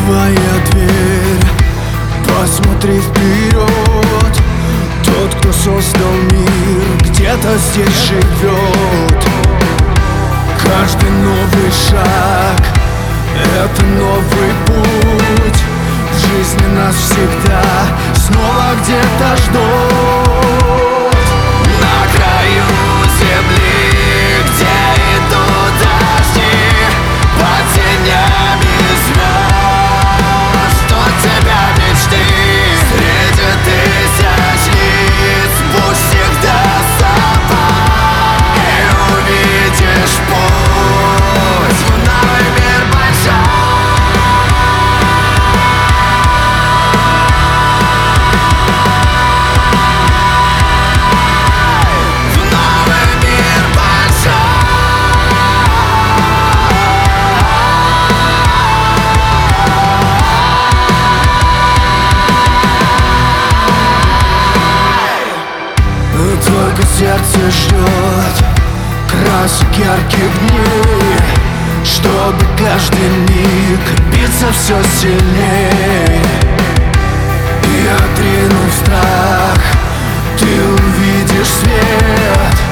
твоя дверь, посмотри вперед. Тот, кто создал мир, где-то здесь живет. Каждый новый шаг — это новый путь. В жизни нас всегда снова где-то ждут. На краю земли, где идут дожди, под тенями звезд, от тебя мечты. Среди тысяч лиц пусть всегда с собой, и увидишь путь в новый мир большой. Только сердце ждет красок ярких дней, чтобы каждый миг биться все сильней. И отринув страх, ты увидишь свет.